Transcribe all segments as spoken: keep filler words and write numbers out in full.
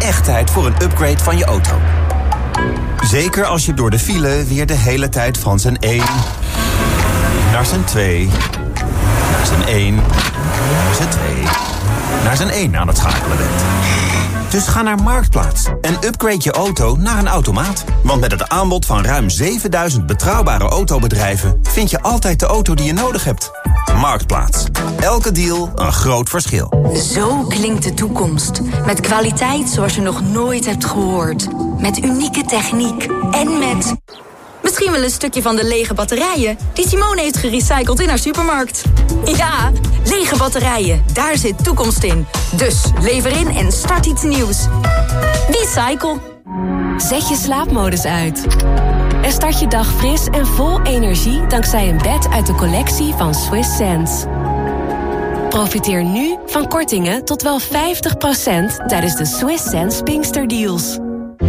echt tijd voor een upgrade van je auto. Zeker als je door de file weer de hele tijd van zijn één naar zijn twee, naar zijn één, naar zijn twee, naar zijn één aan het schakelen bent. Dus ga naar Marktplaats en upgrade je auto naar een automaat. Want met het aanbod van ruim zevenduizend betrouwbare autobedrijven vind je altijd de auto die je nodig hebt. Marktplaats. Elke deal een groot verschil. Zo klinkt de toekomst. Met kwaliteit zoals je nog nooit hebt gehoord. Met unieke techniek. En met... misschien wel een stukje van de lege batterijen die Simone heeft gerecycled in haar supermarkt. Ja, lege batterijen. Daar zit toekomst in. Dus lever in en start iets nieuws. Recycle. Zet je slaapmodus uit. En start je dag fris en vol energie dankzij een bed uit de collectie van Swiss Sense. Profiteer nu van kortingen tot wel vijftig procent tijdens de Swiss Sense Pinkster Deals.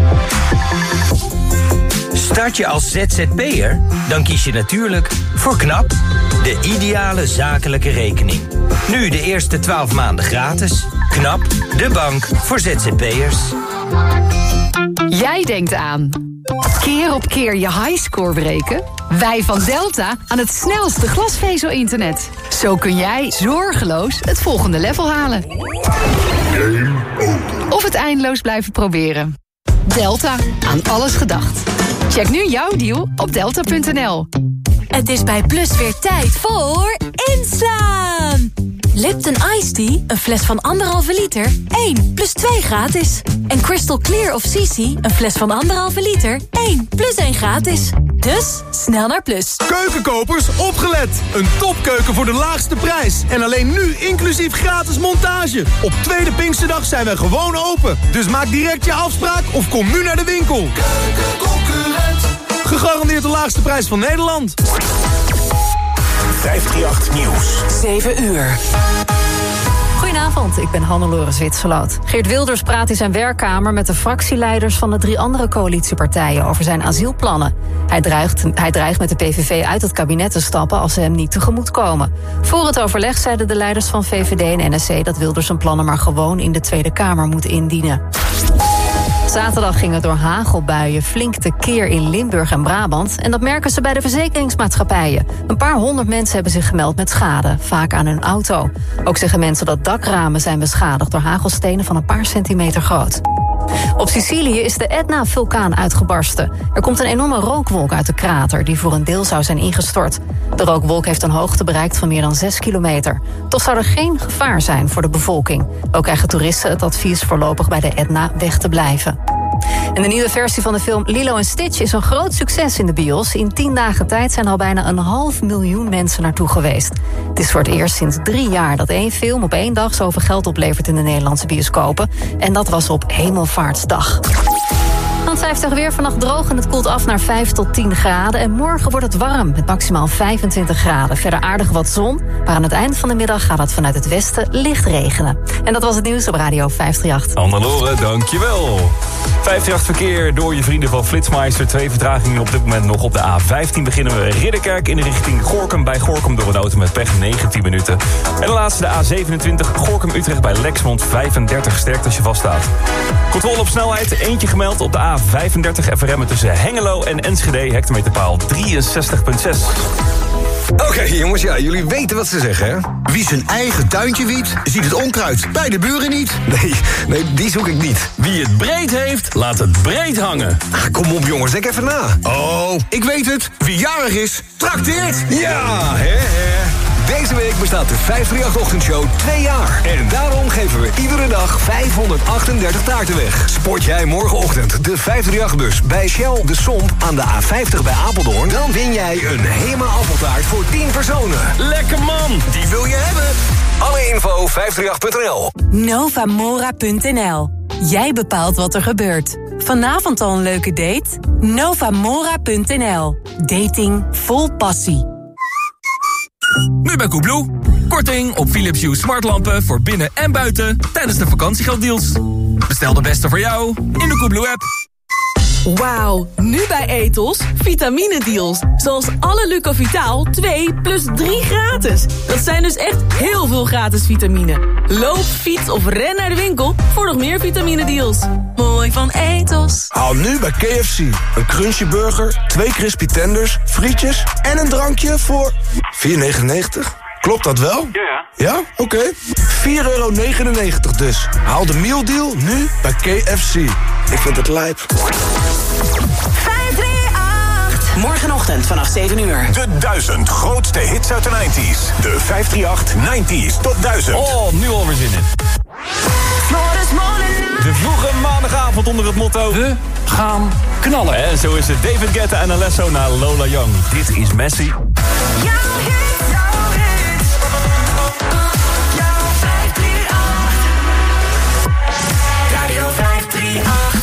Start je als Z Z P'er? Dan kies je natuurlijk voor KNAP, de ideale zakelijke rekening. Nu de eerste twaalf maanden gratis. KNAP, de bank voor Z Z P'ers. Jij denkt aan keer op keer je highscore breken? Wij van Delta aan het snelste glasvezel-internet. Zo kun jij zorgeloos het volgende level halen. Of het eindeloos blijven proberen. Delta, aan alles gedacht. Check nu jouw deal op delta punt n l. Het is bij Plus weer tijd voor inslaan. Lipton Iced Tea, een fles van anderhalve liter, één plus twee gratis. En Crystal Clear of Sisi, een fles van anderhalve liter, één plus één gratis. Dus snel naar Plus. Keukenkopers, opgelet! Een topkeuken voor de laagste prijs. En alleen nu inclusief gratis montage. Op tweede Pinksterdag zijn wij gewoon open. Dus maak direct je afspraak of kom nu naar de winkel. Keukenconcurrent. Gegarandeerd de laagste prijs van Nederland. vijfhonderdachttien Nieuws. zeven uur. Goedenavond, ik ben Hannelore Zwitserloot. Geert Wilders praat in zijn werkkamer met de fractieleiders van de drie andere coalitiepartijen over zijn asielplannen. Hij dreigt, hij dreigt met de P V V uit het kabinet te stappen als ze hem niet tegemoet komen. Voor het overleg zeiden de leiders van V V D en N S C dat Wilders zijn plannen maar gewoon in de Tweede Kamer moet indienen. Zaterdag ging het door hagelbuien flink tekeer in Limburg en Brabant. En dat merken ze bij de verzekeringsmaatschappijen. Een paar honderd mensen hebben zich gemeld met schade, vaak aan hun auto. Ook zeggen mensen dat dakramen zijn beschadigd door hagelstenen van een paar centimeter groot. Op Sicilië is de Etna-vulkaan uitgebarsten. Er komt een enorme rookwolk uit de krater die voor een deel zou zijn ingestort. De rookwolk heeft een hoogte bereikt van meer dan zes kilometer. Toch zou er geen gevaar zijn voor de bevolking. Ook krijgen toeristen het advies voorlopig bij de Etna weg te blijven. En de nieuwe versie van de film Lilo en Stitch is een groot succes in de bios. In tien dagen tijd zijn al bijna een half miljoen mensen naartoe geweest. Het is voor het eerst sinds drie jaar dat één film op één dag zoveel geld oplevert in de Nederlandse bioscopen. En dat was op Hemelvaartsdag. Dan vijftig weer, vannacht droog en het koelt af naar vijf tot tien graden. En morgen wordt het warm met maximaal vijfentwintig graden. Verder aardig wat zon, maar aan het eind van de middag gaat het vanuit het westen licht regenen. En dat was het nieuws op Radio vijfhonderdachttien. Hannelore, dankjewel. vijfhonderdachttien verkeer door je vrienden van Flitsmeister. Twee vertragingen op dit moment nog op de A vijftien. Beginnen we Ridderkerk in de richting Gorinchem. Bij Gorinchem door een auto met pech negentien minuten. En de laatste de A zevenentwintig Gorinchem-Utrecht bij Lexmond vijfendertig. Sterkt als je vaststaat. Controle op snelheid, eentje gemeld op de A vijfendertig. Even remmen tussen Hengelo en Enschede. Hectometerpaal drieënzestig komma zes. Oké okay, jongens, ja, jullie weten wat ze zeggen, hè? Wie zijn eigen tuintje wiet, ziet het onkruid bij de buren niet. Nee, nee, die zoek ik niet. Wie het breed heeft, laat het breed hangen. Ah, kom op jongens, denk even na. Oh, ik weet het. Wie jarig is, trakteert. Ja, hè, hè. Deze week bestaat de vijfhonderdachttien-ochtendshow twee jaar. En daarom geven we iedere dag vijfhonderdachtendertig taarten weg. Sport jij morgenochtend de vijfhonderdachttien-bus bij Shell de Somp aan de A vijftig bij Apeldoorn, dan win jij een Hema appeltaart voor tien personen. Lekker man! Die wil je hebben. Alle info vijfhonderdachttien punt n l. Novamora punt n l. Jij bepaalt wat er gebeurt. Vanavond al een leuke date? Novamora punt n l. Dating vol passie. Nu bij Koebloe. Korting op Philips Hue smartlampen voor binnen en buiten tijdens de vakantiegelddeals. Bestel de beste voor jou in de Koebloe-app. Wauw, nu bij Ethos vitamine deals. Zoals alle Lucovitaal twee plus drie gratis. Dat zijn dus echt heel veel gratis vitamine. Loop, fiets of ren naar de winkel voor nog meer vitamine deals. Mooi van Ethos. Haal nu bij K F C een crunchy burger, twee crispy tenders, frietjes en een drankje voor vier negenennegentig. Klopt dat wel? Ja, ja. Ja? Oké. Okay. vier euro negenennegentig dus. Haal de mealdeal nu bij K F C. Ik vind het lijp. vijf drie acht. Morgenochtend vanaf zeven uur. De duizend grootste hits uit de nineties. De vijf drie acht nineties tot duizend. Oh, nu alweer zin in. De vroege maandagavond onder het motto... We gaan knallen. En zo is het David Guetta en Alesso naar Lola Young. Dit is Messi. Radio vijf drie acht.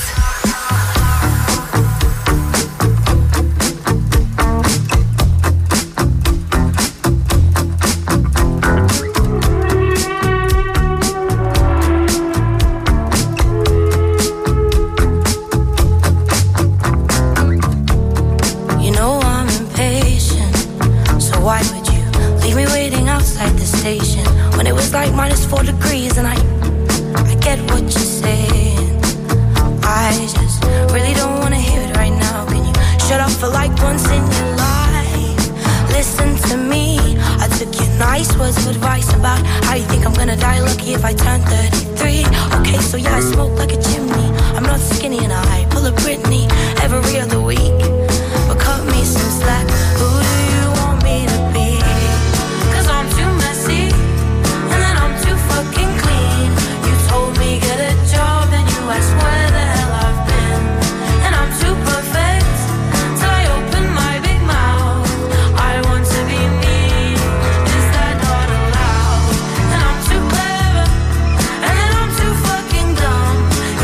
You know I'm impatient, so why would you leave me waiting outside the station when it was like minus four degrees and I I get what you're saying. I just really don't wanna hear it right now. Can you shut up for like once in your life? Listen to me. I took your nice words of advice about how you think I'm gonna die lucky if I turn thirty-three. Okay, so yeah, I smoke like a chimney. I'm not skinny and I pull a Britney every other week. But cut me some slack. Who do you want me to be? Cause I'm too messy and then I'm too fucking clean. Told me get a job, then you ask where the hell I've been. And I'm too perfect till I open my big mouth. I want to be me, is that not allowed? And I'm too clever, and then I'm too fucking dumb.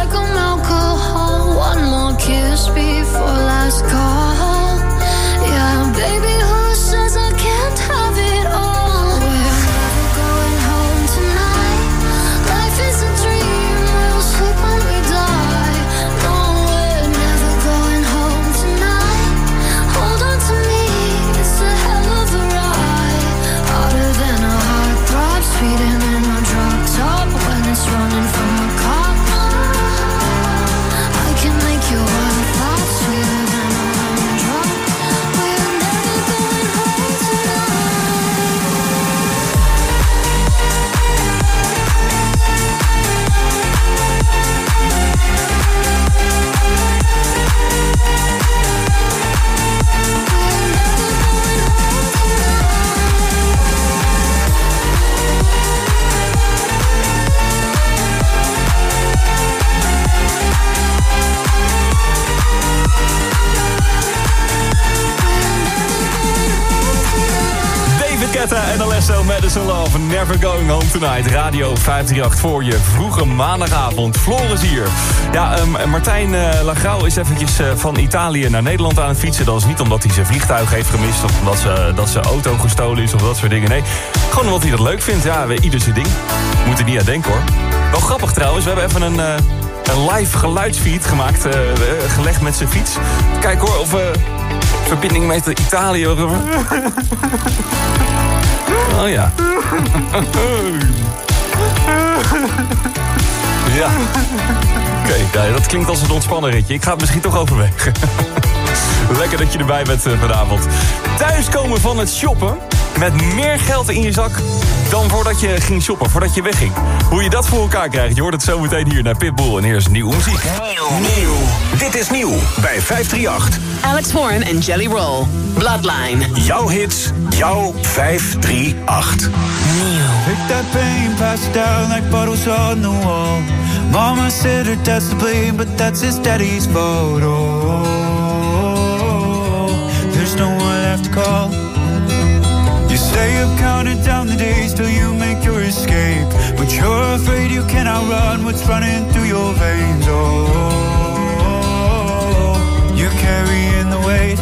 like I'm alcohol. One more kiss before last call. Yeah, baby, who says I can't have it all? We're never going home tonight. Life is a dream, we'll sleep when we die. No, we're never going home tonight. Hold on to me, it's a hell of a ride. Harder than a heartthrob, speeding in a drop top when it's running from a cop. I can make you one thought sweeter than a lemon drop. We're never going home En Alesso, Madison Love, Never Going Home Tonight. Radio vijf drie acht voor je vroege maandagavond. Floris hier. Ja, um, Martijn uh, Lagrau is eventjes uh, van Italië naar Nederland aan het fietsen. Dat is niet omdat hij zijn vliegtuig heeft gemist of omdat ze, dat zijn auto gestolen is of dat soort dingen. Nee, gewoon omdat hij dat leuk vindt. Ja, ieder zijn ding. Moet er niet aan denken hoor. Wel grappig trouwens, we hebben even een, uh, een live geluidsfeed gemaakt, uh, gelegd met zijn fiets. Kijk hoor, of we uh, verbinding met Italië. Oh ja. Ja. Oké, okay, dat klinkt als een ontspannen ritje. Ik ga het misschien toch overwegen. Lekker dat je erbij bent uh, vanavond. Thuiskomen van het shoppen met meer geld in je zak dan voordat je ging shoppen, voordat je wegging. Hoe je dat voor elkaar krijgt, je hoort het zo meteen hier naar Pitbull. En hier is nieuwe muziek. Nieuw. Nieuw. Dit is nieuw bij vijf drie acht. Alex Warren en Jelly Roll. Bloodline. Jouw hits, jouw vijf drie acht. Nieuw. Pick that pain, pass it down like bottles on the wall. Mama said her dad's to blame, but that's his daddy's photo. There's no one left to call. You stay up counting down the days till you make your escape, but you're afraid you cannot run what's running through your veins. Oh, you're carrying the weight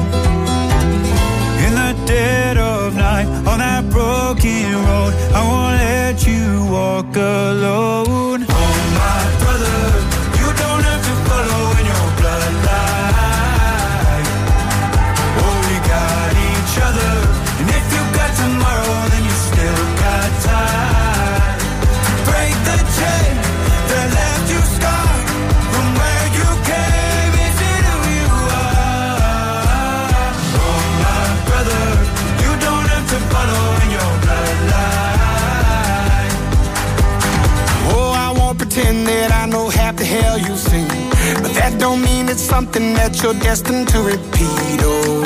in the dead of night on that broken road. I won't let you walk alone. Oh my brother, you don't have to follow in your bloodline. Oh, we got each other, and if you got tomorrow, then you still got time. Break the chain that left you scarred from where you came into who you are. Oh my brother, you don't have to follow in your bloodline. Oh, I won't pretend that I know half the hell you've seen, but that don't mean it's something that you're destined to repeat. Oh,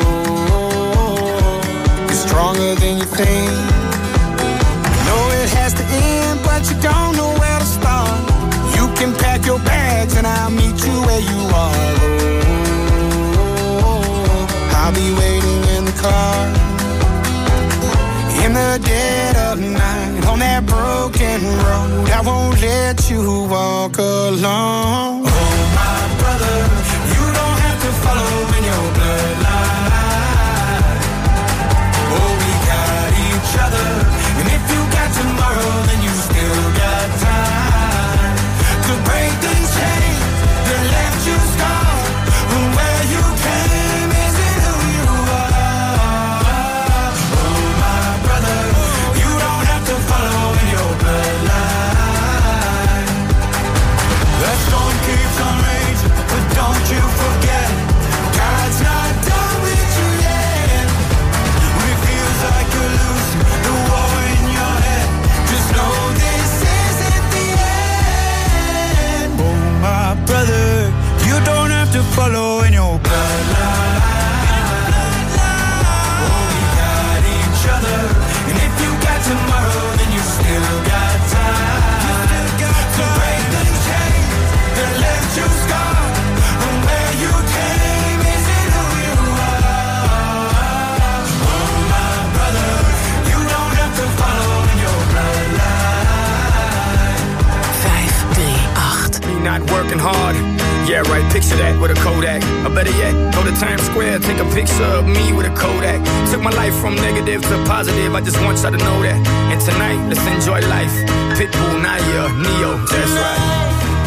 you're stronger than you think. You know it has to end, but you don't know where to start. You can pack your bags and I'll meet you where you are. Oh, I'll be waiting in the car in the dead of night on that broken road. I won't let you walk alone. Oh my brother, you don't have to follow in your bloodline. Oh, we got each other, and if you got tomorrow, then you still got time to break the chain that left you scarred from where you came isn't who you are. Oh my brother, you don't have to follow in your bloodline. That storm keeps on raging, but don't you forget, God's not done. working hard. Yeah, right, picture that with a Kodak. Or better yet, go to Times Square, take a picture of me with a Kodak. Took my life from negative to positive, I just want y'all to know that. And tonight, let's enjoy life. Pitbull, Naya, Neo, that's right.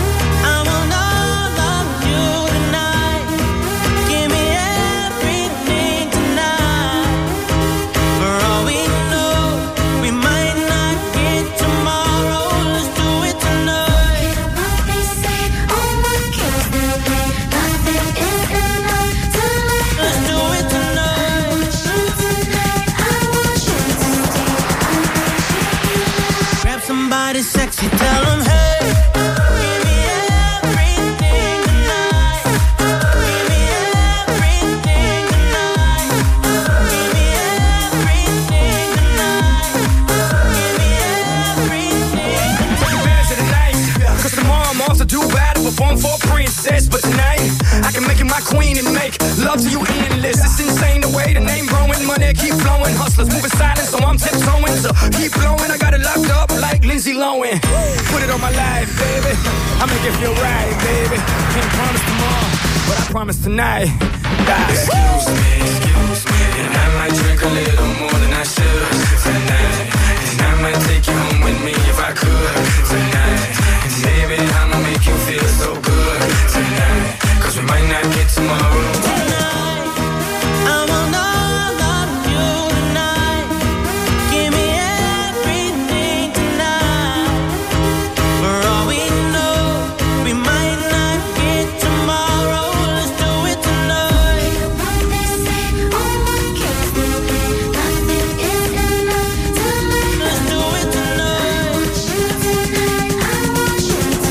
Sexy, tell them, hey, give me everything tonight. Give me everything tonight. Give me everything tonight. Give me everything. Take advantage of the night, cause tomorrow I'm off to do battle, perform for a princess. But tonight, I can make you my queen and make love to you endless. It's insane the way the name growing, money keep flowing. Hustlers moving silent, so I'm tiptoeing. So keep blowing, I got it locked up like Lindsay Lohan. Put it on my life, baby. I make it feel right, baby. Can't promise tomorrow, but I promise tonight. God. Excuse me, excuse me, and I might drink a little more than I should tonight. And I might take you home with me if I could tonight. And baby, I'ma make you feel so good tonight. Cause we might not get tomorrow. Tonight, I want all of you tonight. Give me everything tonight. For all we know, we might not get tomorrow. Let's do it tonight. What they say, oh my kids, nothing is enough to live. Let's do it tonight. I want you tonight. I want you to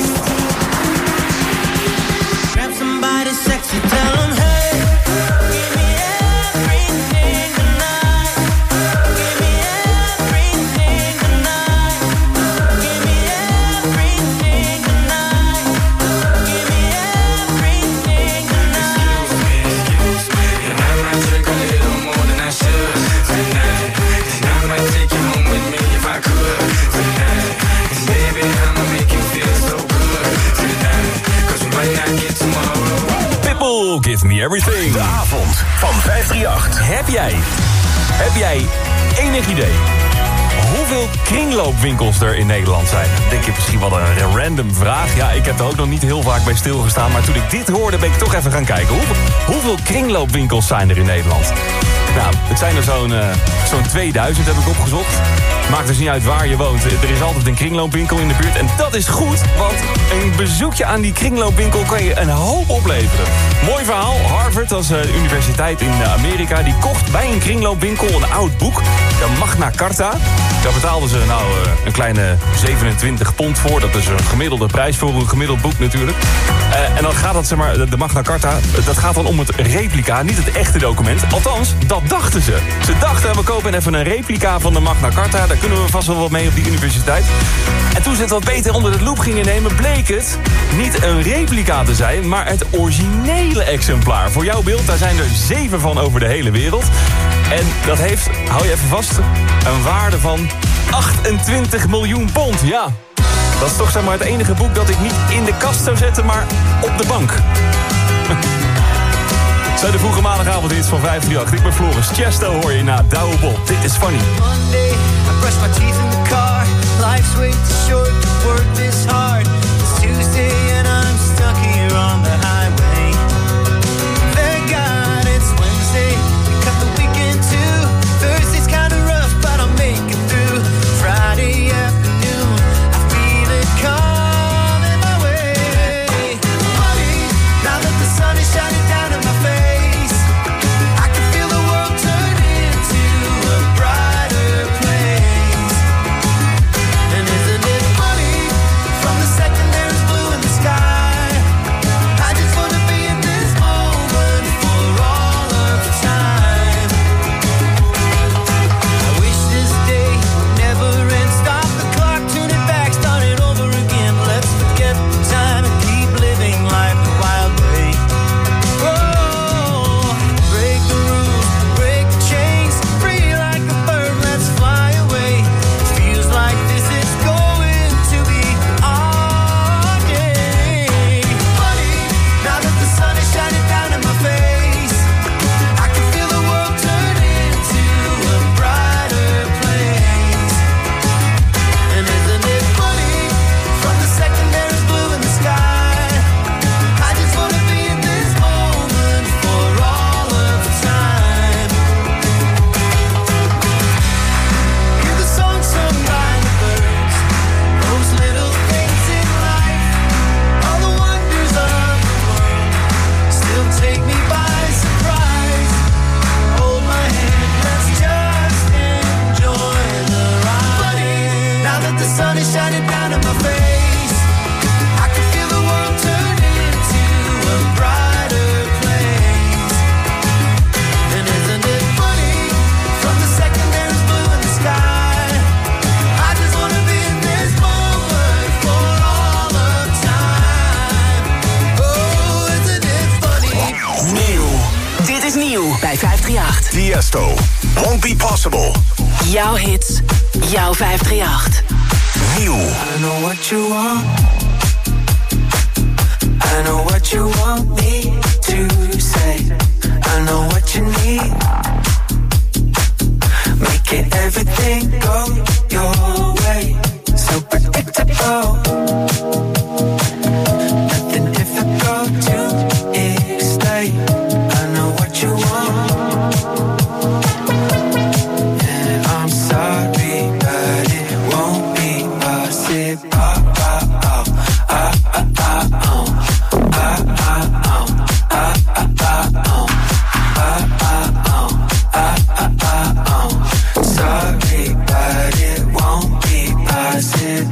stay. Grab somebody sexy, tell them, hey, give me everything tonight. Give me everything tonight. Give me everything tonight. Give me everything tonight. Excuse me, and I might drink a little more than I should tonight. And I might take you home with me if I could tonight. And baby, I'ma make you feel so good tonight. Cause we might not get tomorrow. Pitbull, give me everything. De avond van vijf drie acht. Heb jij, heb jij enig idee hoeveel kringloopwinkels er in Nederland zijn? Dan denk je misschien wel een random vraag. Ja, ik heb er ook nog niet heel vaak bij stilgestaan. Maar toen ik dit hoorde, ben ik toch even gaan kijken. Hoeveel, hoeveel kringloopwinkels zijn er in Nederland? Nou, het zijn er zo'n uh, zo'n tweeduizend, heb ik opgezocht. Maakt dus niet uit waar je woont. Er is altijd een kringloopwinkel in de buurt. En dat is goed, want een bezoekje aan die kringloopwinkel kan je een hoop opleveren. Mooi verhaal. Harvard, dat is een universiteit in Amerika, die kocht bij een kringloopwinkel een oud boek. De Magna Carta. Daar betaalden ze nou uh, een kleine zevenentwintig pond voor. Dat is een gemiddelde prijs voor een gemiddeld boek natuurlijk. Uh, en dan gaat dat, zeg maar, de Magna Carta, dat gaat dan om het replica, niet het echte document. Althans, dat dachten ze. Ze dachten, we kopen even een replica van de Magna Carta. Daar kunnen we vast wel wat mee op die universiteit. En toen ze het wat beter onder de loep gingen nemen, bleek het niet een replica te zijn, maar het originele exemplaar. Voor jouw beeld, daar zijn er zeven van over de hele wereld. En dat heeft, hou je even vast, een waarde van achtentwintig miljoen pond. Ja, dat is toch, zeg maar, het enige boek dat ik niet in de kast zou zetten, maar op de bank. Zijn de vroege maandagavondhits van vijf drie acht. Ik ben Floris. Chesto hoor je na Douwe Bob. Dit is funny. Monday, I brush my teeth in the car. Life's way too short to work this hard. It's Tuesday and I'm stuck here on the highway. Thank God it's Wednesday. We cut the weekend too. Thursday's kinda rough, but I'll make it through. Friday afternoon, I feel it coming my way. Money, now that the sun is shining down in my face, I can feel the world turn into a brighter place. And isn't it funny, from the second there is blue in the sky, Tiesto, Won't Be Possible. Jouw hits, jouw vijf drie acht. Nieuw. I know what you want. I know what you want me to say. I know what you need. Making everything go your way. So predictable. Nothing difficult to explain. I know what you want. And I'm sorry, but it won't be possible. Sorry, but it won't be possible.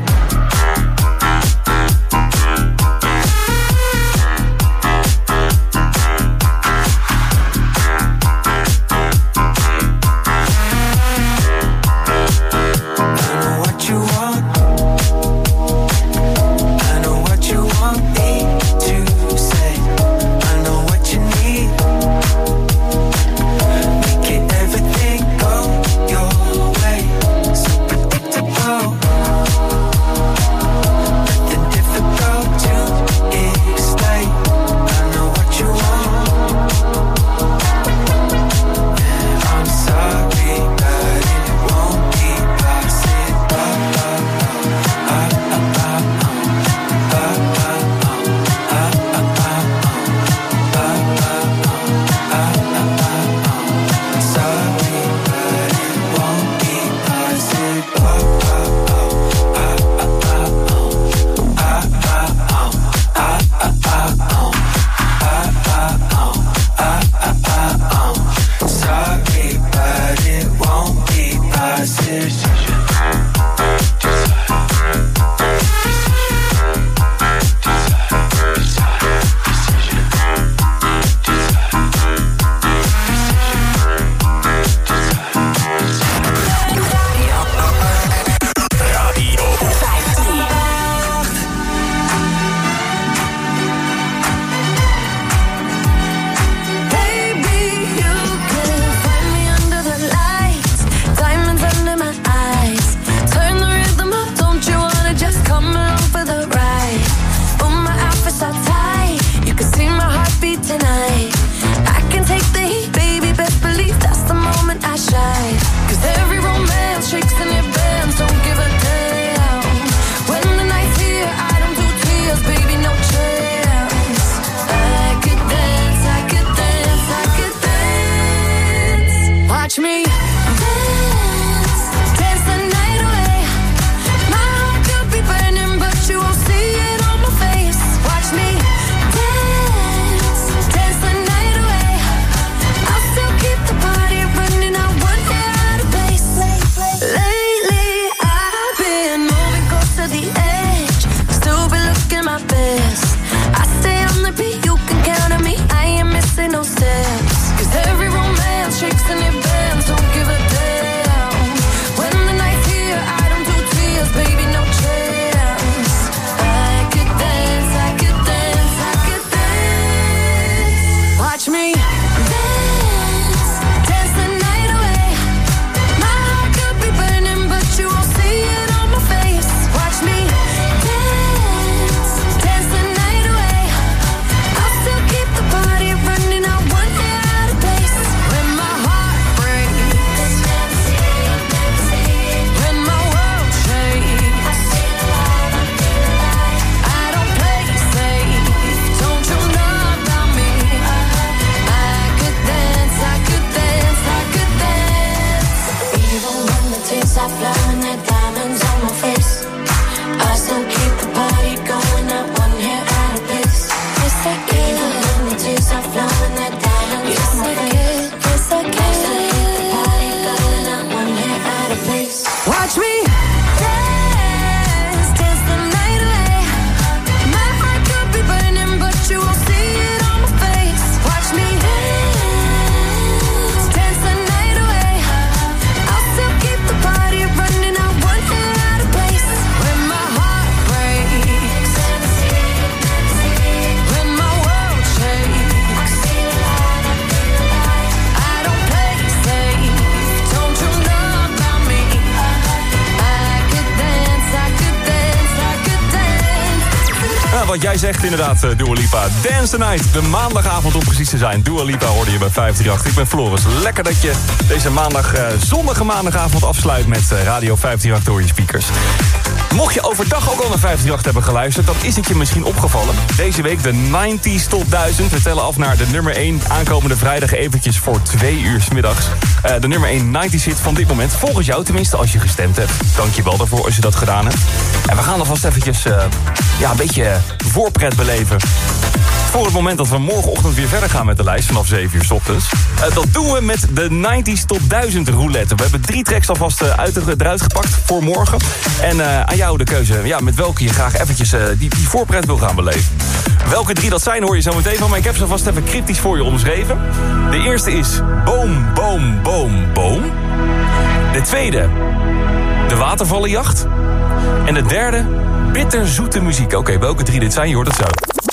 wat jij zegt inderdaad, uh, Dua Lipa. Dance the Night, de maandagavond om precies te zijn. Dua Lipa hoorde je bij vijf drie acht. Ik ben Floris. Lekker dat je deze maandag, uh, zonnige maandagavond afsluit met uh, Radio vijf drie acht door je speakers. Mocht je overdag ook al naar vijf drie acht hebben geluisterd, dan is het je misschien opgevallen. Deze week de negentig Top duizend. We tellen af naar de nummer één aankomende vrijdag eventjes voor twee uur 's middags. Uh, de nummer één negentig hit van dit moment. Volgens jou tenminste als je gestemd hebt. Dank je wel daarvoor als je dat gedaan hebt. En we gaan alvast eventjes uh, ja, een beetje voorpret beleven. Voor het moment dat we morgenochtend weer verder gaan met de lijst vanaf zeven uur 's ochtends. Uh, dat doen we met de negentig Top duizend roulette. We hebben drie tracks alvast uh, uit, eruit gepakt voor morgen. En uh, aan jou de keuze ja, met welke je graag eventjes uh, die, die voorpret wil gaan beleven. Welke drie dat zijn hoor je zo meteen van, maar ik heb ze vast even cryptisch voor je omschreven. De eerste is boom, boom, boom, boom. De tweede, de watervallenjacht. En de derde, bitterzoete muziek. Oké, okay, welke drie dit zijn, je hoort het zo.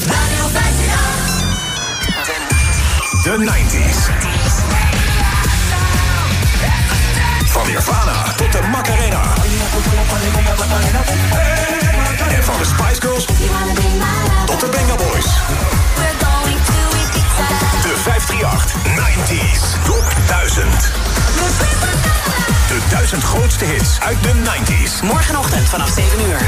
De negentig's. Van Nirvana tot de Macarena. En van de Spice Girls tot de Benga Boys. De vijf drie acht negentig's Top duizend. De duizend grootste hits uit de negentig's. Morgenochtend vanaf zeven uur.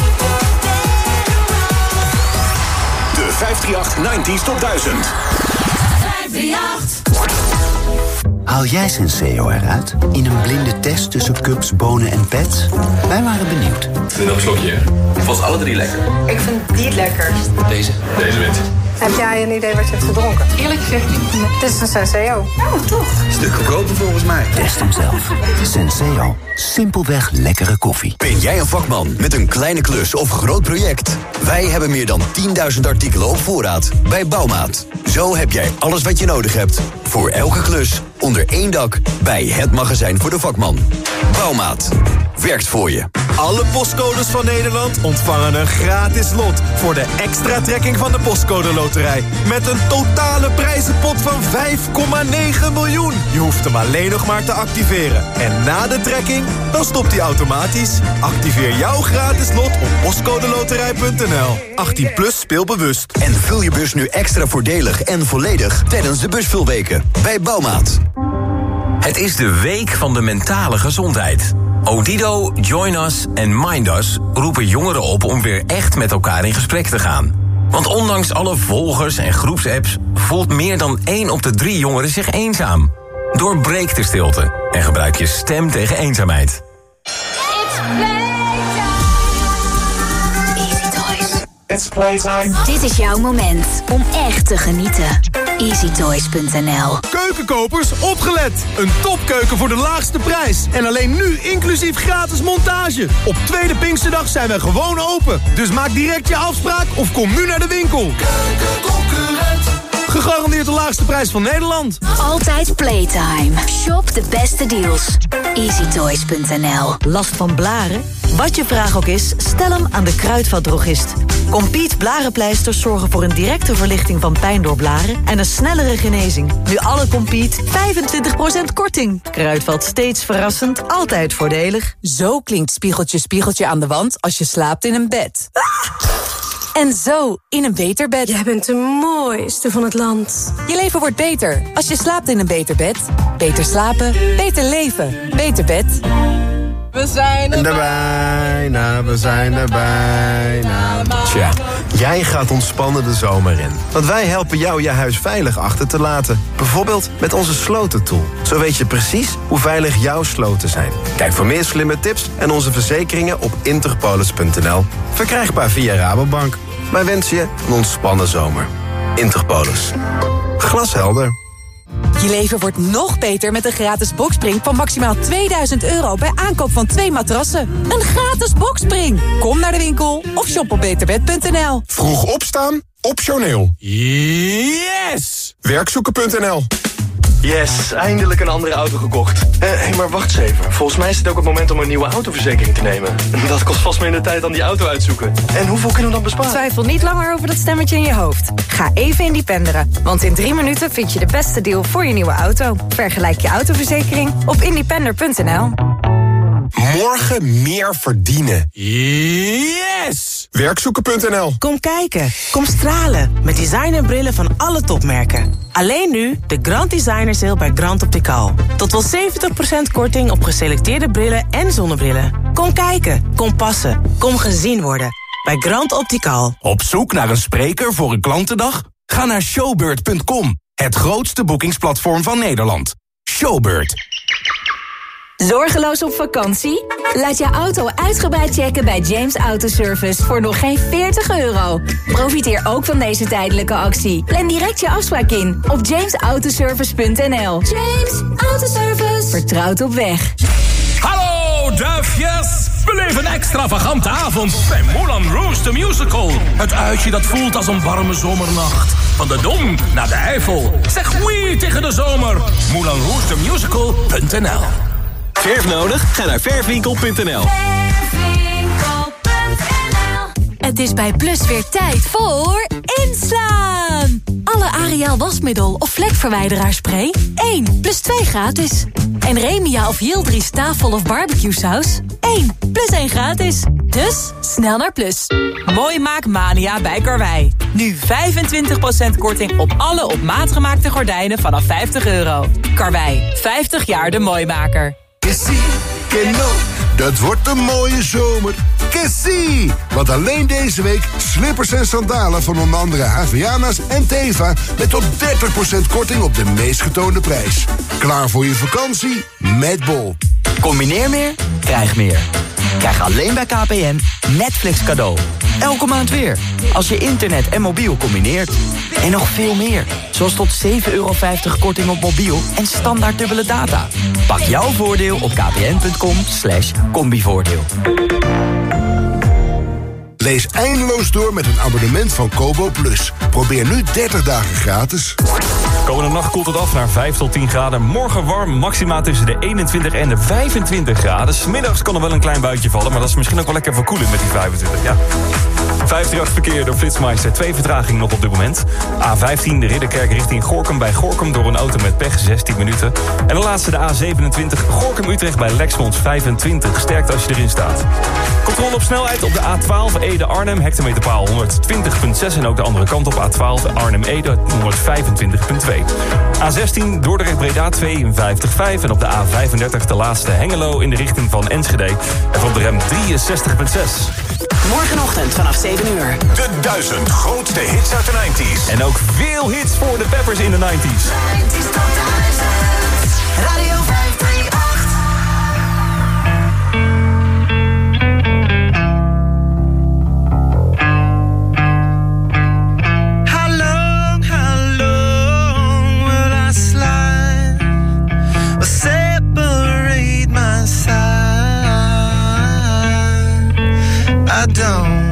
De vijf drie acht negentig's Top duizend. vijf drie acht. Haal jij Senseo eruit in een blinde test tussen cups, bonen en pets? Wij waren benieuwd. Doe nog een slokje. Ik vond ze alle drie lekker. Ik vind die het lekkerst. Deze? Deze wint. Heb jij een idee wat je hebt gedronken? Eerlijk gezegd niet. Dit is een Senseo. Oh, toch? Stuk goedkoper volgens mij. Test hem zelf. Senseo. Simpelweg lekkere koffie. Ben jij een vakman met een kleine klus of groot project? Wij hebben meer dan tienduizend artikelen op voorraad bij Bouwmaat. Zo heb jij alles wat je nodig hebt. Voor elke klus onder één dak bij het magazijn voor de vakman. Bouwmaat. Werkt voor je. Alle postcodes van Nederland ontvangen een gratis lot voor de extra trekking van de Postcode Loterij. Met een totale prijzenpot van vijf komma negen miljoen. Je hoeft hem alleen nog maar te activeren. En na de trekking, dan stopt hij automatisch. Activeer jouw gratis lot op postcodeloterij punt n l. achttien plus speelbewust. En vul je bus nu extra voordelig en volledig tijdens de busvulweken bij Bouwmaat. Het is de week van de mentale gezondheid. Odido, Join Us en Mind Us roepen jongeren op om weer echt met elkaar in gesprek te gaan. Want ondanks alle volgers en groepsapps voelt meer dan één op de drie jongeren zich eenzaam. Doorbreek de stilte en gebruik je stem tegen eenzaamheid. It's playtime. Dit is jouw moment om echt te genieten. easy toys punt n l. Keukenkopers, opgelet! Een topkeuken voor de laagste prijs. En alleen nu inclusief gratis montage. Op tweede Pinksterdag zijn we gewoon open. Dus maak direct je afspraak of kom nu naar de winkel. Keukenconcurrent. Gegarandeerd de laagste prijs van Nederland. Altijd playtime. Shop de beste deals. easy toys punt n l. Last van blaren? Wat je vraag ook is, stel hem aan de Kruidvatdrogist. Compeat blarenpleisters zorgen voor een directe verlichting van pijn door blaren en een snellere genezing. Nu alle Compeat vijfentwintig procent korting. Kruidvat steeds verrassend, altijd voordelig. Zo klinkt spiegeltje, spiegeltje aan de wand als je slaapt in een bed. Ah! En zo in een beter bed. Jij bent de mooiste van het land. Je leven wordt beter als je slaapt in een beter bed. Beter slapen, beter leven. Beter bed. We zijn er bijna, we zijn er bijna. Tja, jij gaat ontspannen de zomer in. Want wij helpen jou je huis veilig achter te laten. Bijvoorbeeld met onze slotentool. Zo weet je precies hoe veilig jouw sloten zijn. Kijk voor meer slimme tips en onze verzekeringen op interpolis punt n l. Verkrijgbaar via Rabobank. Wij wensen je een ontspannen zomer. Interpolis. Glashelder. Je leven wordt nog beter met een gratis boxspring van maximaal tweeduizend euro bij aankoop van twee matrassen. Een gratis boxspring. Kom naar de winkel of shop op beterbed punt n l. Vroeg opstaan? Optioneel. Yes! Werkzoeken punt n l. Yes, eindelijk een andere auto gekocht. Hé, uh, hey, maar wacht eens even. Volgens mij is het ook het moment om een nieuwe autoverzekering te nemen. Dat kost vast minder tijd dan die auto uitzoeken. En hoeveel kunnen we dan besparen? Twijfel niet langer over dat stemmetje in je hoofd. Ga even independeren, want in drie minuten vind je de beste deal voor je nieuwe auto. Vergelijk je autoverzekering op independer punt n l. Morgen meer verdienen. Yes! Werkzoeken punt n l. Kom kijken, kom stralen met designerbrillen van alle topmerken. Alleen nu de Grand Designer Sale bij Grand Optical. Tot wel zeventig procent korting op geselecteerde brillen en zonnebrillen. Kom kijken, kom passen, kom gezien worden. Bij Grand Optical. Op zoek naar een spreker voor een klantendag? Ga naar showbird punt com, het grootste boekingsplatform van Nederland. Showbird. Zorgeloos op vakantie? Laat je auto uitgebreid checken bij James Autoservice voor nog geen veertig euro. Profiteer ook van deze tijdelijke actie. Plan direct je afspraak in op james autoservice punt n l. James Autoservice. Vertrouwd op weg. Hallo duifjes! Beleef een extravagante avond bij Moulin Rouge the Musical. Het uitje dat voelt als een warme zomernacht. Van de Dom naar de Eifel. Zeg oui tegen de zomer. moulin rouge the musical punt n l. Verf nodig? Ga naar verfwinkel punt n l. Het is bij Plus weer tijd voor inslaan. Alle Ariel wasmiddel of vlekverwijderaarspray één plus twee gratis. En Remia of Yildiz tafel of barbecue saus één plus één gratis. Dus snel naar Plus. Mooi maak mania bij Karwei. Nu vijfentwintig procent korting op alle op maat gemaakte gordijnen vanaf vijftig euro. Karwei, vijftig jaar de mooimaker. Kessie, Keno, dat wordt een mooie zomer. Kessie! Want alleen deze week slippers en sandalen van onder andere Haviana's en Teva met tot dertig procent korting op de meest getoonde prijs. Klaar voor je vakantie met Bol. Combineer meer, krijg meer. Krijg alleen bij K P N Netflix cadeau. Elke maand weer. Als je internet en mobiel combineert. En nog veel meer. Zoals tot zeven euro vijftig korting op mobiel en standaard dubbele data. Pak jouw voordeel op kpn punt com slash combivoordeel. Lees eindeloos door met een abonnement van Kobo Plus. Probeer nu dertig dagen gratis. Komende nacht koelt het af naar vijf tot tien graden. Morgen warm, maxima tussen de eenentwintig en de vijfentwintig graden. 's Middags kan er wel een klein buitje vallen, maar dat is misschien ook wel lekker verkoelend met die vijfentwintig. Ja. vijfendertig verkeer door Flitsmeister. Twee vertragingen nog op dit moment. A vijftien, de Ridderkerk richting Gorinchem bij Gorinchem door een auto met pech, zestien minuten. En de laatste, de A zevenentwintig, Gorinchem-Utrecht bij Lexmond, vijfentwintig. Sterkte als je erin staat. Controle op snelheid op de A twaalf, Ede-Arnhem, hectometerpaal honderdtwintig komma zes. En ook de andere kant op A twaalf, Arnhem-Ede, honderdvijfentwintig komma twee. A zestien, Dordrecht-Breda, tweeënvijftig komma vijf. En op de A vijfendertig, de laatste, Hengelo in de richting van Enschede. En op de rem drieënzestig komma zes. Morgenochtend vanaf zeven uur. De duizend grootste hits uit de negentig. En ook veel hits voor de Peppers in de negentig. negentig tot duizend. Radio vijfhonderdachtendertig. How long, how long will I slide or separate my side? I don't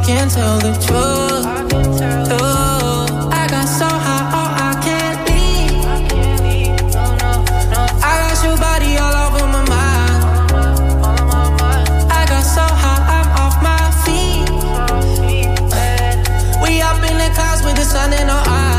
can't tell the truth. Ooh, I got so high, oh, I can't leave. I got your body all over my mind. I got so high, I'm off my feet. We up in the clouds with the sun in our eyes.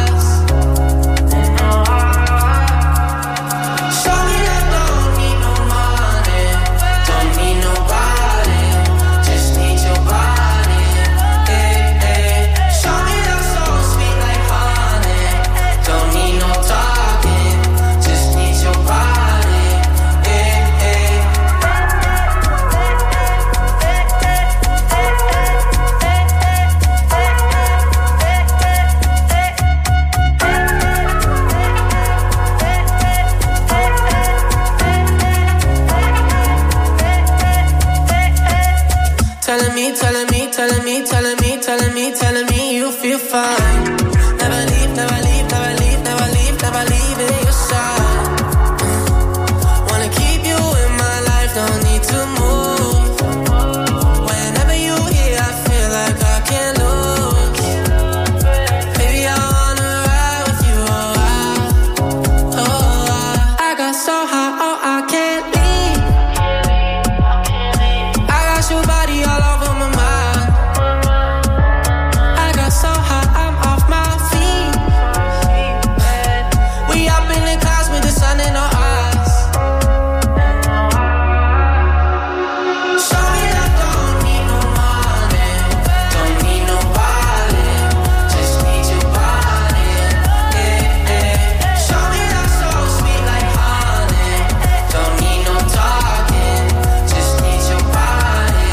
Telling me, telling me, telling me, telling me, telling me, telling me you feel fine. Never leave, never leave, never leave, never leave, never leave in your side. Wanna keep you in my life, no need to move. Whenever you here, I feel like I can't lose. Baby, I wanna ride with you, oh, I, oh, I, I got so high, oh, I can't leave. I got your body all over my mind. I got so high, I'm off my feet. We up in the clouds with the sun in our eyes. Show me that don't need no money, don't need nobody, just need your body. Yeah, yeah. Show me that so sweet like honey, don't need no talking, just need your body.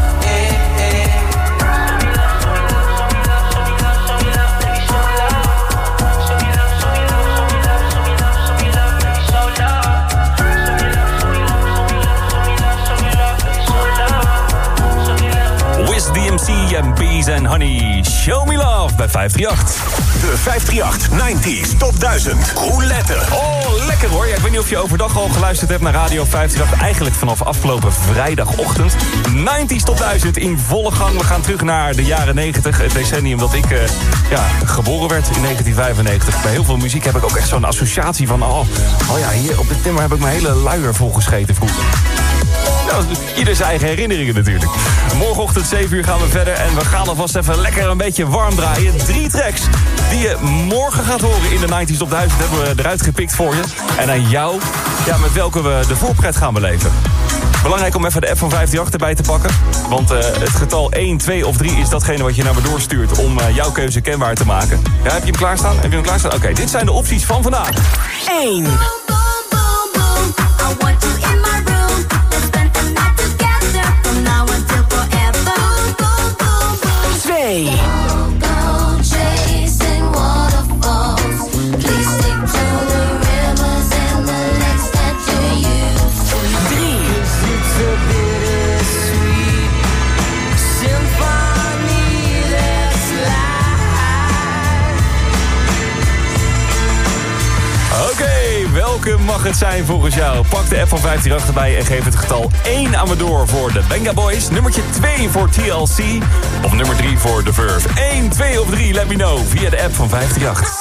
Wiz D M C en Bees and Honey. Show me love bij vijf drie acht. De vijf drie acht negentig Top duizend Roulette. Oh, lekker hoor. Ja, ik weet niet of je overdag al geluisterd hebt naar Radio vijf drie acht. Eigenlijk vanaf afgelopen vrijdagochtend. negentig Top duizend in volle gang. We gaan terug naar de jaren negentig. Het decennium dat ik uh, ja, geboren werd in negentien vijfennegentig. Bij heel veel muziek heb ik ook echt zo'n associatie van... Oh, oh ja, hier op dit nummer heb ik mijn hele luier volgescheten vroeger. Nou, ieder zijn eigen herinneringen natuurlijk. Morgenochtend zeven uur gaan we verder en we gaan alvast even lekker een beetje warm draaien. Drie tracks die je morgen gaat horen in de negentig Top duizend hebben we eruit gepikt voor je. En aan jou, ja, met welke we de voorpret gaan beleven. Belangrijk om even de app van vijf drie acht erbij te pakken. Want uh, het getal één, twee of drie is datgene wat je naar me doorstuurt om uh, jouw keuze kenbaar te maken. Ja, heb je hem klaarstaan? Heb je hem klaarstaan? Oké, okay, dit zijn de opties van vandaag. één. Twee. Welke mag het zijn volgens jou? Pak de app van vijf drie acht erbij en geef het getal één aan me door voor de Venga Boys. Nummertje twee voor T L C. Of nummer drie voor The Verve. één, twee of drie, let me know via de app van vijf drie acht.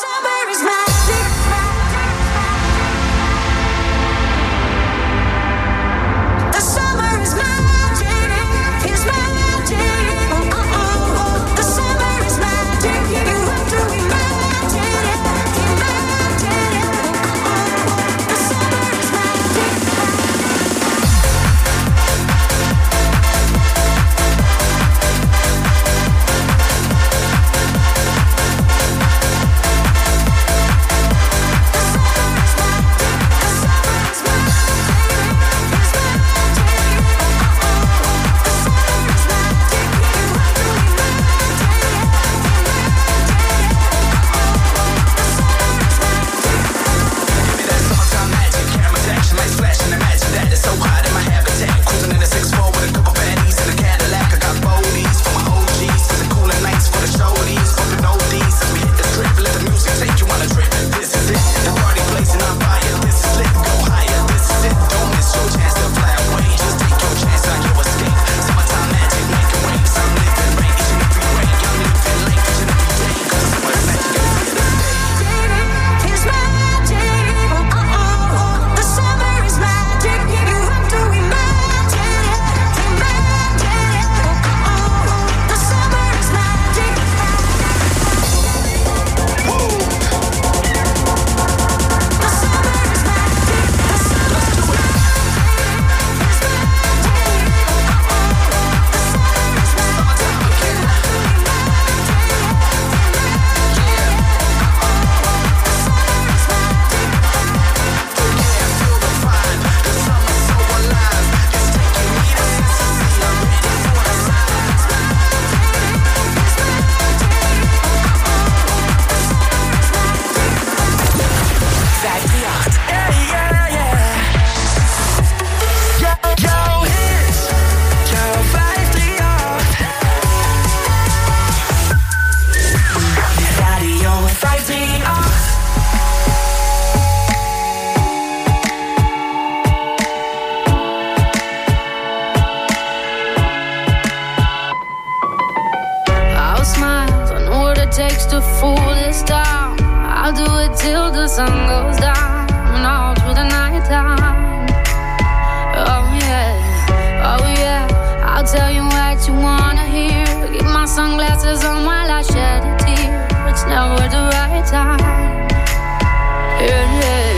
to fool this town. I'll do it till the sun goes down and all through the night time. Oh yeah, oh yeah, I'll tell you what you wanna hear. Keep my sunglasses on while I shed a tear. It's never the right time. Yeah, yeah.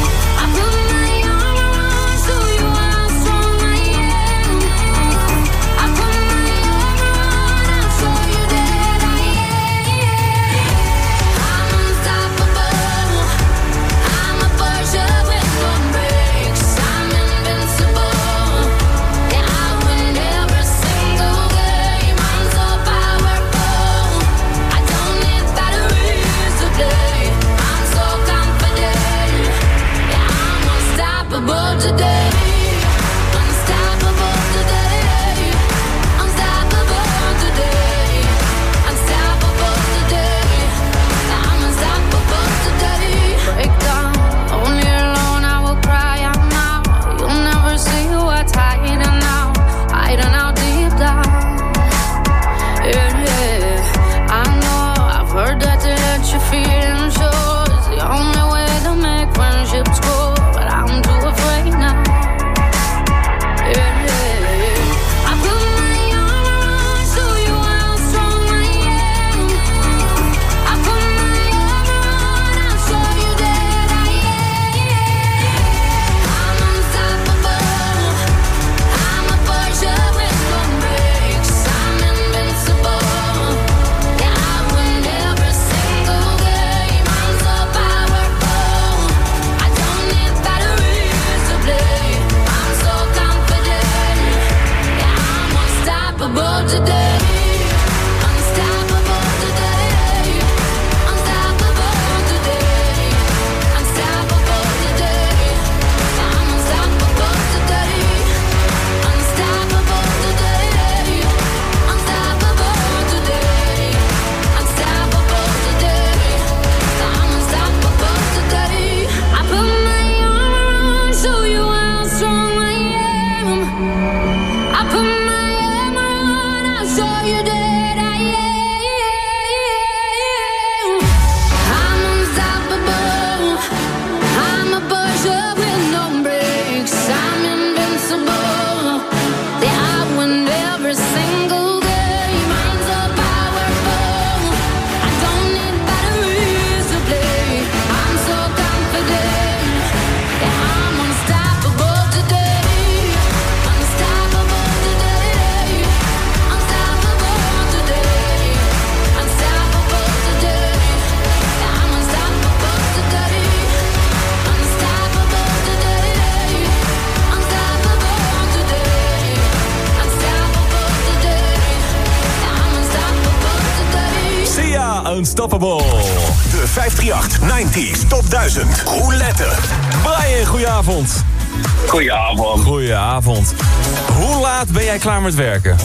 Unstoppable. De vijfdrieënachtig negentig Top duizend Roulette. Brian, goedenavond. Goedenavond. Goedenavond. Hoe laat ben jij klaar met werken?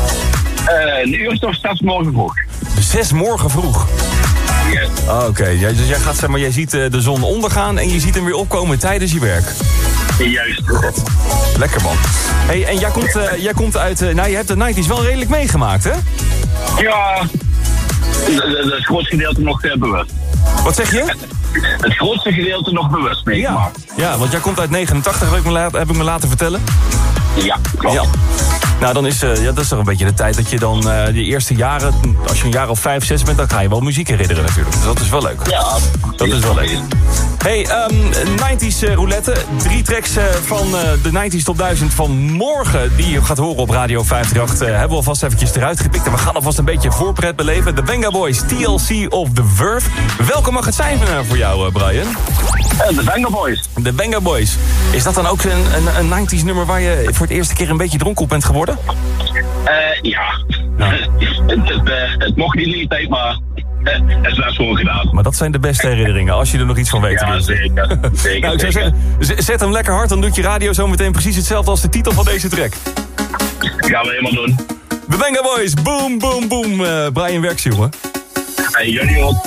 Uh, een uur of zes morgen vroeg. Zes morgen vroeg? Yes. Oké, okay. Dus jij gaat, zeg maar, jij ziet de zon ondergaan en je ziet hem weer opkomen tijdens je werk. Juist. God. Lekker man. Hey, en jij komt, uh, jij komt uit, uh, nou je hebt de negentig wel redelijk meegemaakt, hè? Ja, het grootste gedeelte nog uh, bewust. Wat zeg je? Het grootste gedeelte nog bewust meegemaakt. Ja, ja, want jij komt uit negenentachtig, heb ik me, laten, heb ik me laten vertellen. Ja, klopt. Ja. Nou, dan is, uh, ja, dat is toch een beetje de tijd dat je dan uh, de eerste jaren, als je een jaar of vijf, zes bent, dan ga je wel muziek herinneren natuurlijk. Dus dat is wel leuk. Ja, dat is wel leuk. Hey, um, negentig uh, roulette. Drie tracks uh, van uh, de negentig Top duizend van morgen, die je gaat horen op Radio vijfdrieënachtig, uh, hebben we alvast eventjes eruit gepikt. En we gaan alvast een beetje voorpret beleven. De Venga Boys, T L C of The Verve. Welke mag het zijn uh, voor jou, uh, Brian? Uh, de Venga Boys. De Venga Boys. Is dat dan ook een, een, een negentig nummer waar je voor het eerste keer een beetje dronken op bent geworden? Uh, ja. Nou. het, het, uh, het mocht niet in die tijd, maar het is wel gewoon gedaan. Maar dat zijn de beste herinneringen, als je er nog iets van weet. Ja, zeker. zeker, nou, ik zou zeker. zeggen, zet hem lekker hard, dan doet je radio zo meteen precies hetzelfde als de titel van deze track. Gaan we helemaal doen. De Venga Boys, boom, boom, boom. Uh, Brian Werks, jongen. Hey, jullie ook.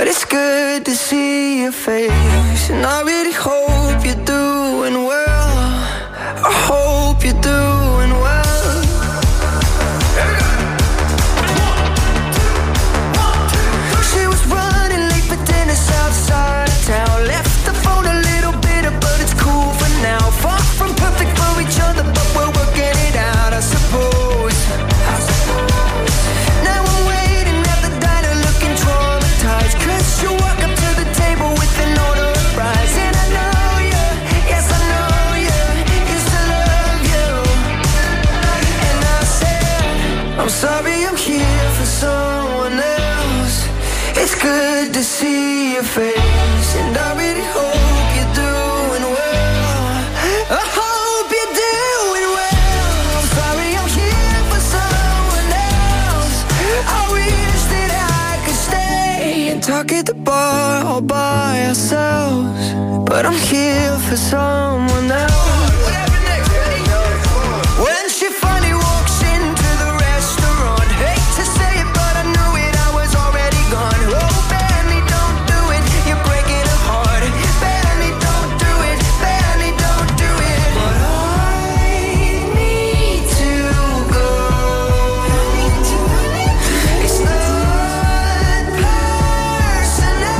But it's good to see your face, and I really hope you're doing well. I hope you're doing well. She was running late for dinner outside of town. Left the phone a little bitter, but it's cool for now. Far from perfect for each other, but we're working it out, I suppose. Now I'm waiting at the diner looking traumatized, 'cause you walk up to the table with an order of fries. And I know you, yes I know you, used to love you. And I said, I'm sorry I'm here for someone else. It's good to see your face, and I really hope you're doing well. I hope you're doing well. I'm sorry I'm here for someone else. I wish that I could stay and talk at the bar all by ourselves, but I'm here for someone else. When she finally walks into the restaurant, hate to say it, but I knew it, I was already gone. Oh, Benny, don't do it, you're breaking her heart. Benny, don't do it, Benny, don't do it. But I need to go. It's not personal.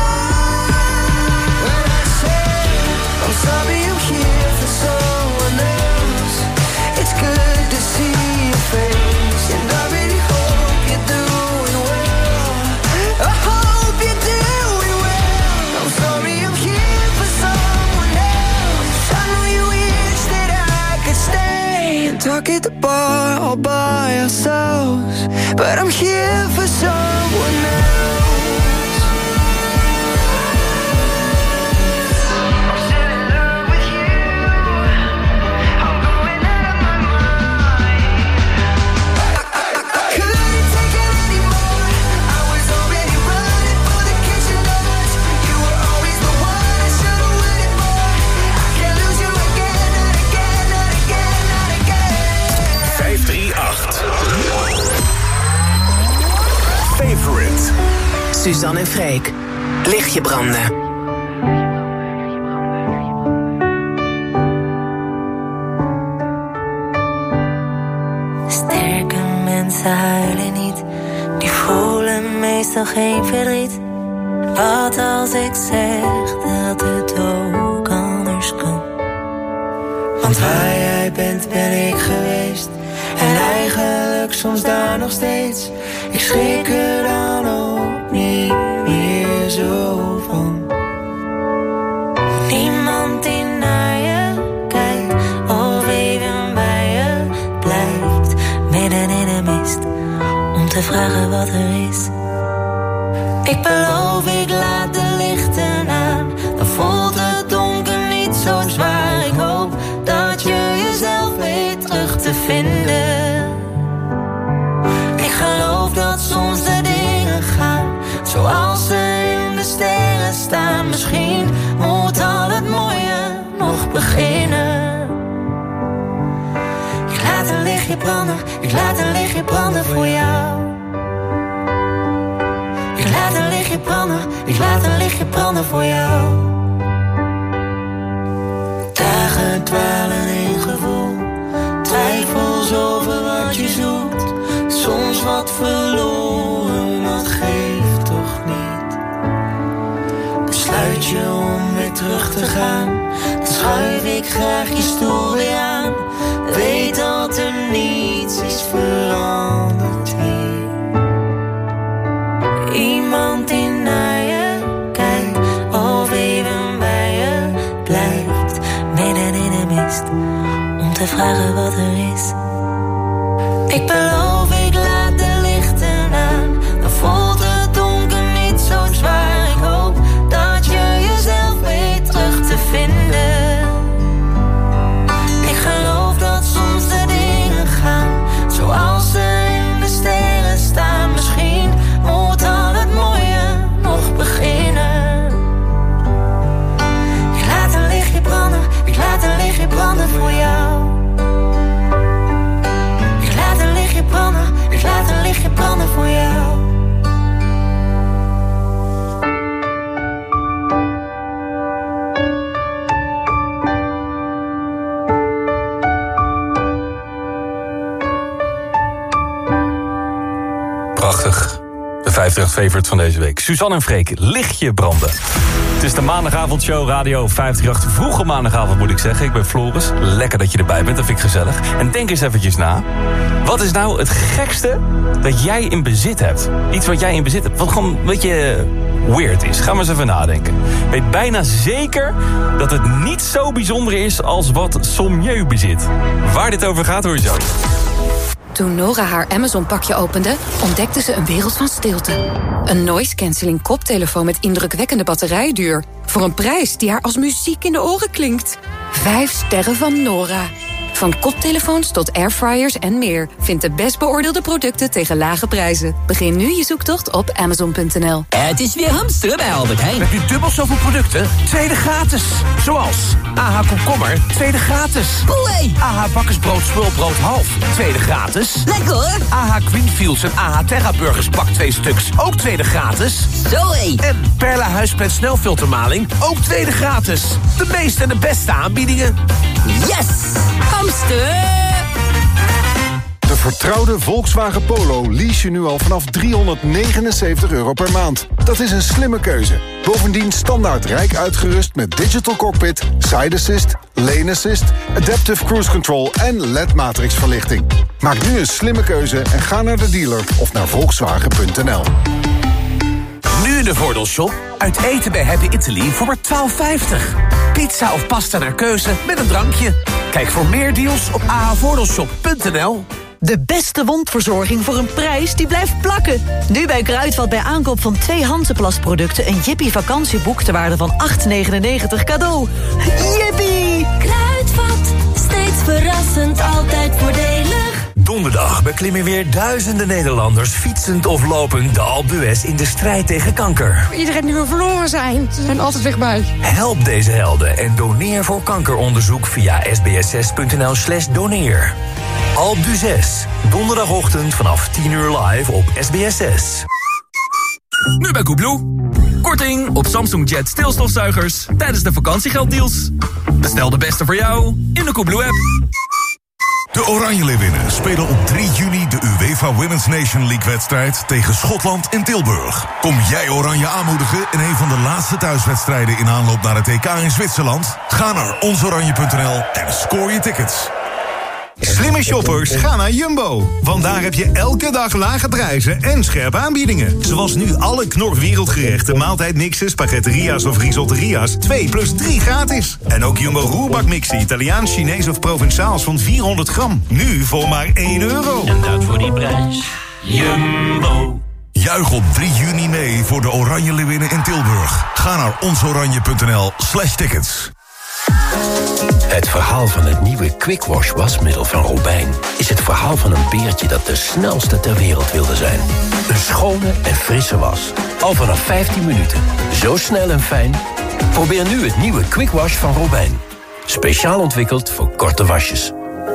When I say I'm sorry I'm here for someone else, it's good to see your face, and I really hope you're doing well. I hope you're doing well. I'm sorry I'm here for someone else. I know you wish that I could stay and talk at the bar all by ourselves, but I'm here for someone else. Favorite. Suzanne en Freek. Lichtje branden. Sterke mensen huilen niet, die voelen meestal geen verdriet. Wat als ik zeg dat het ook anders kan? Want waar jij bent ben ik geweest, en eigenlijk soms daar nog steeds. Ik schrik er dan ook niet meer zo van. Niemand die naar je kijkt of even bij je blijft, midden in de mist, om te vragen wat er is. Ik beloof, ik laat de lichten aan, dan voelt het donker niet zo zwaar. Ik hoop dat je jezelf weet terug te vinden. Ik geloof dat soms de dingen gaan zoals ze in de sterren staan. Misschien moet al het mooie nog beginnen. Ik laat een lichtje branden, ik laat een lichtje branden voor jou. Ik laat een lichtje branden, ik laat een lichtje branden voor jou. Dagen dwalen in gevoel, twijfels over wat je zoekt. Soms wat verloren, dat geeft toch niet. Besluit je om weer terug te gaan, dan schuif ik graag je stoel weer aan. Weet dat er niets is veranderd hier. Iemand die naar je kijkt of even bij je blijft, midden in de mist, om te vragen wat er is. Ik beloof, ik laat de lichten aan, dan voelt het donker niet zo zwaar. Ik hoop dat je jezelf weet terug te vinden. Ik geloof dat soms de dingen gaan zoals ze in de sterren staan. Misschien moet al het mooie nog beginnen. Ik laat een lichtje branden, ik laat een lichtje branden voor jou. vijfendertig-favorite van deze week. Suzanne en Freek, lichtje branden. Het is de maandagavondshow Radio vijfendertig. Vroege maandagavond moet ik zeggen. Ik ben Floris. Lekker dat je erbij bent, dat vind ik gezellig. En denk eens eventjes na. Wat is nou het gekste dat jij in bezit hebt? Iets wat jij in bezit hebt. Wat gewoon een beetje weird is. Ga maar eens even nadenken. Weet bijna zeker dat het niet zo bijzonder is als wat Sommieu bezit. Waar dit over gaat hoor je zo. Toen Nora haar Amazon-pakje opende, ontdekte ze een wereld van stilte. Een noise-canceling koptelefoon met indrukwekkende batterijduur. Voor een prijs die haar als muziek in de oren klinkt. Vijf sterren van Nora. Van koptelefoons tot airfryers en meer. Vind de best beoordeelde producten tegen lage prijzen. Begin nu je zoektocht op amazon punt n l. Het is weer hamsteren bij Albert Heijn. Met nu dubbel zoveel producten, tweede gratis. Zoals A H komkommer, tweede gratis. Boei! A H bakkersbrood smulbrood half, tweede gratis. Lekker hoor! A H Greenfields en A H Terra burgers pak twee stuks, ook tweede gratis. Zoé! En Perla huispret snelfiltermaling, ook tweede gratis. De meeste en de beste aanbiedingen. Yes! Hamster! De vertrouwde Volkswagen Polo lease je nu al vanaf driehonderdnegenenzeventig euro per maand. Dat is een slimme keuze. Bovendien standaard rijk uitgerust met digital cockpit, side assist, lane assist, adaptive cruise control en L E D-matrix verlichting. Maak nu een slimme keuze en ga naar de dealer of naar volkswagen punt n l. Nu in de Voordeelshop. Uit eten bij Happy Italy voor maar twaalf vijftig. Pizza of pasta naar keuze met een drankje. Kijk voor meer deals op a h voordeelshop punt n l. De beste wondverzorging voor een prijs die blijft plakken. Nu bij Kruidvat bij aankoop van twee Hansaplast-producten... een Jippie vakantieboek ter waarde van acht negenennegentig cadeau. Jippie! Kruidvat, steeds verrassend, altijd voordelig. Donderdag beklimmen weer duizenden Nederlanders fietsend of lopend de Alpe d'Huez in de strijd tegen kanker. Iedereen die we verloren zijn, ze zijn altijd dichtbij. Help deze helden en doneer voor kankeronderzoek via sbs punt n l slash doneer. Alpe d'Huez, donderdagochtend vanaf tien uur live op S B S zes. Nu bij Coolblue. Korting op Samsung Jet stilstofzuigers tijdens de vakantiegelddeals. Bestel de beste voor jou in de Coolblue app. De Oranje Leeuwinnen spelen op drie juni de UEFA Women's Nation League-wedstrijd tegen Schotland in Tilburg. Kom jij Oranje aanmoedigen in een van de laatste thuiswedstrijden in aanloop naar het E K in Zwitserland? Ga naar ons oranje punt n l en scoor je tickets. Slimme shoppers, ga naar Jumbo. Want daar heb je elke dag lage prijzen en scherpe aanbiedingen. Zoals nu alle Knor wereldgerechten, maaltijdmixen, spaghetteria's of risotteria's. twee plus drie gratis. En ook Jumbo roerbakmixen, Italiaans, Chinees of Provençaals van vierhonderd gram. Nu voor maar één euro. En dat voor die prijs. Jumbo. Juich op drie juni mee voor de Oranje Leeuwinnen in Tilburg. Ga naar ons oranje punt n l slash tickets. Het verhaal van het nieuwe Quick Wash wasmiddel van Robijn is het verhaal van een beertje dat de snelste ter wereld wilde zijn. Een schone en frisse was. Al vanaf vijftien minuten. Zo snel en fijn. Probeer nu het nieuwe Quick Wash van Robijn. Speciaal ontwikkeld voor korte wasjes.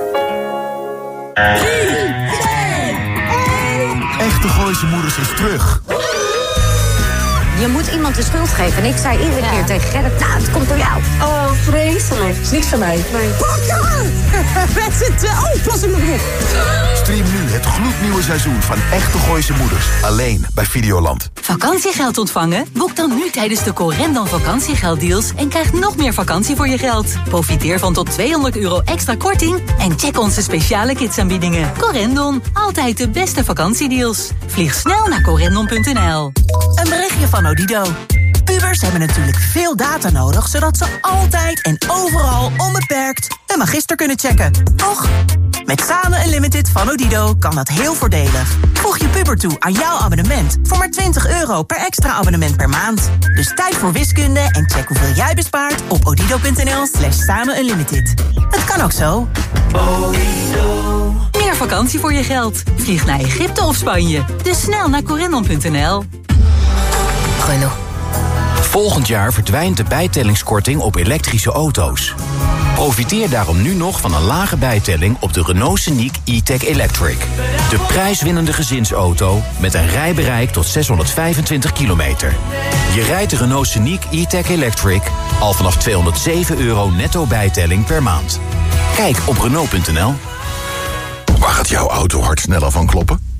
Echte Gooise Moeders is terug. Je moet iemand de schuld geven. En ik zei iedere ja. keer tegen Gerrit, nou, het komt door jou. Oh, vreselijk. Is niks van mij. Nee. Met z'n tweeën. Oh, plas in mijn broek. Stream nu het gloednieuwe seizoen van Echte Gooise Moeders. Alleen bij Videoland. Vakantiegeld ontvangen? Boek dan nu tijdens de Corendon vakantiegelddeals... en krijg nog meer vakantie voor je geld. Profiteer van tot tweehonderd euro extra korting... en check onze speciale kidsaanbiedingen. Corendon, altijd de beste vakantiedeals. Vlieg snel naar corendon punt n l. Een berichtje van Odido. Pubers hebben natuurlijk veel data nodig... zodat ze altijd en overal onbeperkt een magister kunnen checken. Toch? Met Samen Unlimited van Odido kan dat heel voordelig. Voeg je puber toe aan jouw abonnement... voor maar twintig euro per extra abonnement per maand. Dus tijd voor wiskunde en check hoeveel jij bespaart... op odido punt n l slash samen unlimited. Het kan ook zo. Odido. Meer vakantie voor je geld. Vlieg naar Egypte of Spanje. Dus snel naar corendon punt n l. Renault. Volgend jaar verdwijnt de bijtellingskorting op elektrische auto's. Profiteer daarom nu nog van een lage bijtelling op de Renault Scenic e-tech Electric. De prijswinnende gezinsauto met een rijbereik tot zeshonderdvijfentwintig kilometer. Je rijdt de Renault Scenic e-tech Electric al vanaf tweehonderdzeven euro netto bijtelling per maand. Kijk op Renault punt n l. Waar gaat jouw auto hart sneller van kloppen?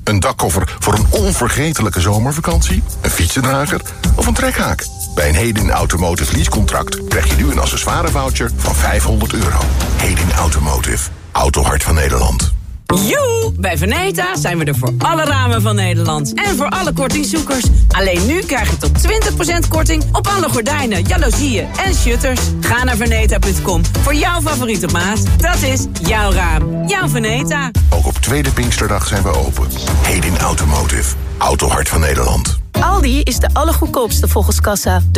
Een dakkoffer voor een onvergetelijke zomervakantie? Een fietsendrager of een trekhaak? Bij een Hedin Automotive leasecontract krijg je nu een accessoirevoucher van vijfhonderd euro. Hedin Automotive, autohart van Nederland. Joe! Bij Veneta zijn we er voor alle ramen van Nederland. En voor alle kortingzoekers. Alleen nu krijg je tot twintig procent korting op alle gordijnen, jaloezieën en shutters. Ga naar veneta punt com voor jouw favoriete maat. Dat is jouw raam. Jouw Veneta. Ook op tweede Pinksterdag zijn we open. Hedin Automotive, autohart van Nederland. Aldi is de allergoedkoopste volgens kassa.